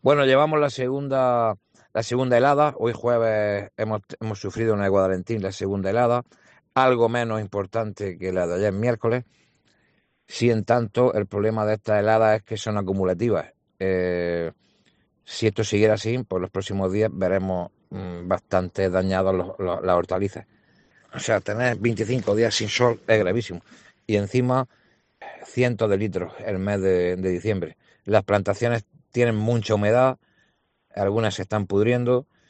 Bueno, llevamos la segunda helada. Hoy jueves hemos sufrido en el Guadalentín la segunda helada, algo menos importante que la de ayer miércoles. Si en tanto, el problema de estas heladas es que son acumulativas. Si esto siguiera así, pues los próximos días veremos bastante dañados las hortalizas. O sea, tener 25 días sin sol es gravísimo. Y encima, cientos de litros el mes de diciembre. Las plantaciones tienen mucha humedad, algunas se están pudriendo